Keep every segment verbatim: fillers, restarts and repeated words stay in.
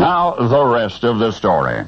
Now, the rest of the story.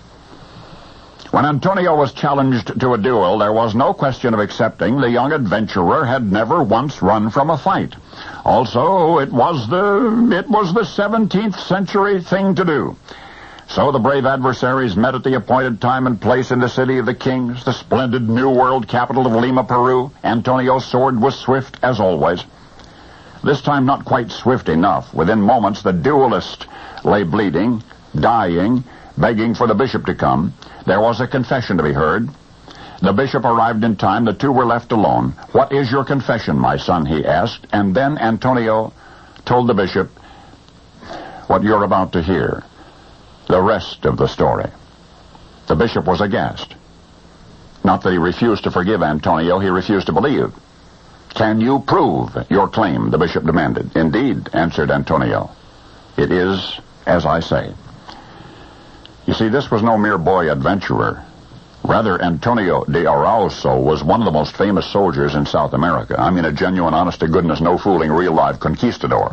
When Antonio was challenged to a duel, there was no question of accepting the young adventurer had never once run from a fight. Also, it was the it was the seventeenth century thing to do. So the brave adversaries met at the appointed time and place in the city of the kings, the splendid New World capital of Lima, Peru. Antonio's sword was swift as always. This time not quite swift enough. Within moments, the duelist lay bleeding, dying, begging for the bishop to come. There was a confession to be heard. The bishop arrived in time. The two were left alone. "What is your confession, my son?" he asked. And then Antonio told the bishop what you're about to hear. The rest of the story. The bishop was aghast. Not that he refused to forgive Antonio, he refused to believe. "Can you prove your claim?" the bishop demanded. "Indeed," answered Antonio. "It is as I say." You see, this was no mere boy adventurer. Rather, Antonio de Arauso was one of the most famous soldiers in South America. I mean, a genuine, honest-to-goodness, no-fooling, real-life conquistador.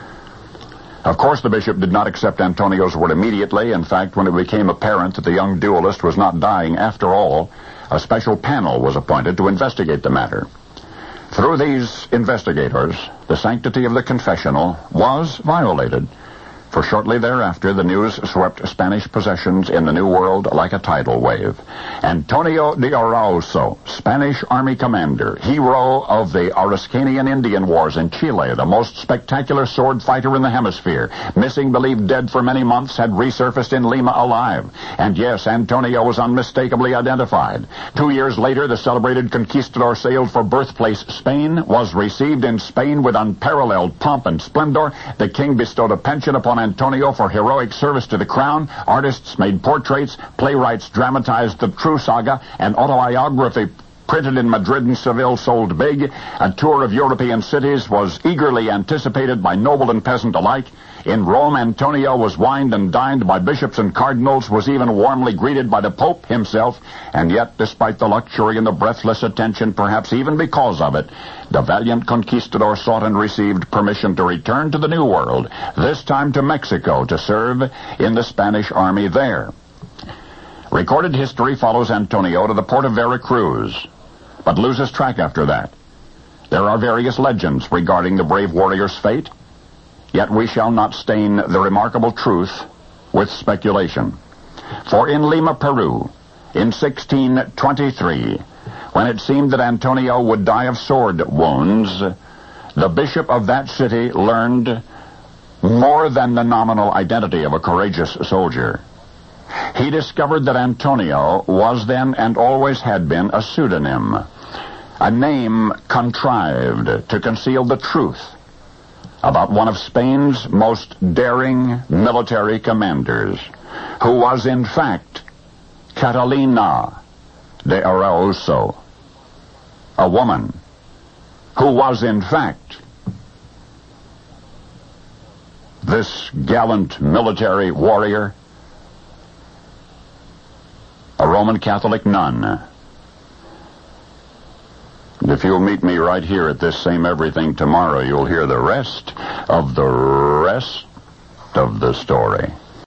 Of course, the bishop did not accept Antonio's word immediately. In fact, when it became apparent that the young duelist was not dying after all, a special panel was appointed to investigate the matter. Through these investigators, the sanctity of the confessional was violated, for shortly thereafter the news swept Spanish possessions in the New World like a tidal wave. Antonio de Arauso, Spanish Army commander, hero of the Araucanian Indian Wars in Chile, the most spectacular sword fighter in the hemisphere, missing, believed dead for many months, had resurfaced in Lima alive. And yes, Antonio was unmistakably identified. Two years later, the celebrated conquistador sailed for birthplace Spain, was received in Spain with unparalleled pomp and splendor. The king bestowed a pension upon Antonio for heroic service to the crown. Artists made portraits, playwrights dramatized the true saga, and autobiography printed in Madrid and Seville sold big. A tour of European cities was eagerly anticipated by noble and peasant alike. In Rome, Antonio was wined and dined by bishops and cardinals, was even warmly greeted by the Pope himself, and yet, despite the luxury and the breathless attention, perhaps even because of it, the valiant conquistador sought and received permission to return to the New World, this time to Mexico, to serve in the Spanish army there. Recorded history follows Antonio to the port of Veracruz, but loses track after that. There are various legends regarding the brave warrior's fate, yet we shall not stain the remarkable truth with speculation. For in Lima, Peru, in sixteen twenty-three, when it seemed that Antonio would die of sword wounds, the bishop of that city learned more than the nominal identity of a courageous soldier. He discovered that Antonio was then and always had been a pseudonym, a name contrived to conceal the truth about one of Spain's most daring military commanders, who was in fact Catalina de Arauso, a woman who was in fact this gallant military warrior, a Roman Catholic nun. And if you'll meet me right here at this same everything tomorrow, you'll hear the rest of the rest of the story.